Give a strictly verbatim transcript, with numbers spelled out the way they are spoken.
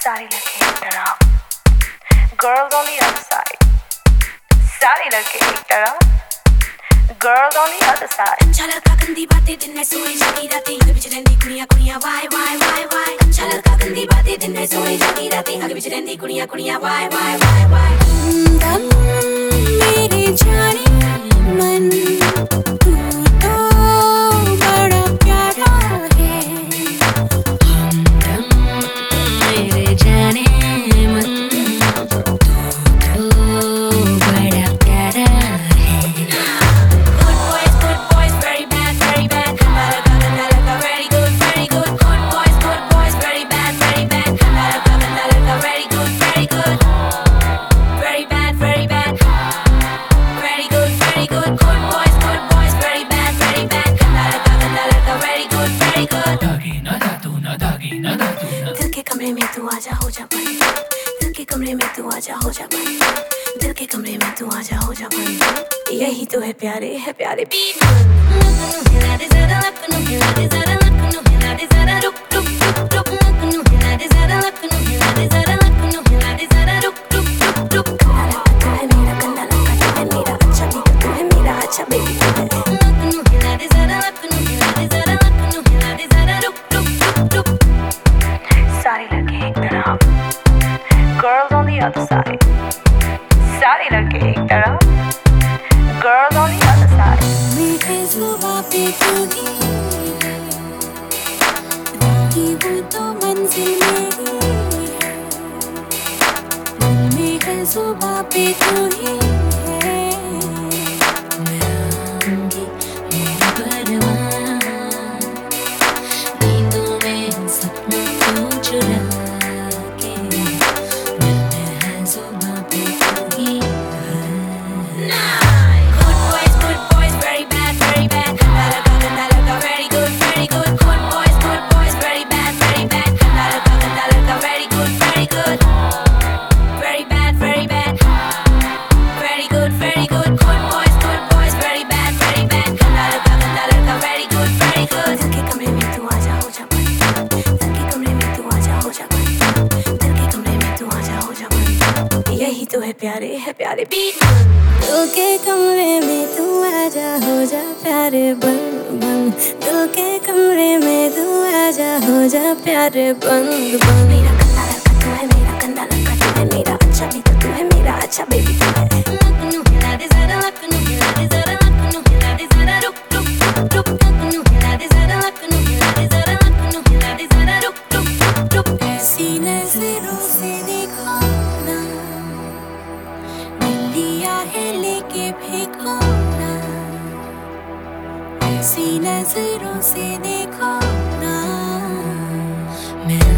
सारी लड़के एक तरफ, girls on the other side. सारी लड़के एक तरफ, girls on the other side. अच्छा लड़का गंदी बातें दिन में सोई जागी रातें आगे पीछे रहंदी कुड़ियां कुड़ियां वाई वाई वाई वाई. अच्छा लड़का गंदी बातें दिन में सोई जागी रातें आगे पीछे रहंदी कुड़ियां कुड़ियां वाई वाई वाई वाई. दम मेरे जाने मन तू तो बड़ा प्यारा है. हमदम मेरे जाने मन तू तो बड़ा प्यारा है. Good boys, good boys, very bad, very bad. Ganda lagka, ganda lagka, very good, very good. Good boys, good boys, very bad, very bad. Ganda lagka, ganda lagka, very good, very good. Very bad, very bad. Very good, very good. Good boys, good boys, very bad, very bad. Ganda lagka, ganda lagka, very good, very good. दागी ना दातू ना दागी ना दातू ना. दिल के कमरे में तू आजा हो जा बंद. दिल के कमरे में तू आजा हो जा बंद. दिल के कमरे में तू आजा हो जा बंद. यही तो है प्यारे है प्यारे बीट. हिला दे जरा लकनू हिला दे जरा लकनू हिला दे जरा रुक रुक रुक रुक. लकनू हिला दे जरा लकनू हिला दे जरा लकनू हिला दे जरा रुक रुक रुक रुक. कंधा लगा तू है मेरा कंधा लगा तू है मेरा अच्छा बेबी तू है मेरा अच्छा बेबी तू है. लकनू हिला दे जरा लकनू हिला दे जरा लकनू हिला दे जरा रुक रुक रुक रुक. सारी लड़के एक तरफ, girls on the other side. सारी लड़के एक तरफ, girls on the other side. मीठे जुबां पे तू ही है, राही वो तो मंजिल मेरी है. मीठे जुबां पे तू ही है, मैं आऊंगी मेरी परवान. नींदों में सपनों को चुरा के मिलते हैं जुबां पे तू ही है. Good boys, good boys, very bad, very bad. Ganda lagka, ganda lagka, very good, very good. Good boys, good boys, very bad, very bad. Ganda lagka, ganda lagka, very good, very good. Very bad, very bad. Very good, very good. Good boys, good boys, very bad, very bad. Ganda lagka, ganda lagka, very good, very good. दिल के कमरे में तू आजा हो जा बंद. दिल के कमरे में तू आजा हो जा बंद. दिल के कमरे में तू आजा हो जा बंद. यही तो है प्यारे है प्यारे बीट. दिल के कमरे में तू आजा हो जा प्यारे बन बन. दिल के कमरे में तू आजा हो जा प्यारे बन बन. मेरा कंधा लगा तू है मेरा कंधा लगा तू है मेरा अच्छा भी तो तू है मेरा अच्छा बेबी तू है. लकनू हिला दे जरा लकनू हिला दे जरा लकनू हिला दे जरा रुक रुक रुक रुक. लकनू हिला दे जरा लकनू हिला दे जरा लकनू हिला दे जरा रुक रुक रुक रुक. ऐसी नजरों से देखो ना, दिया है लेके फेंको ना. ऐसी नजरों से देखो ना, मैं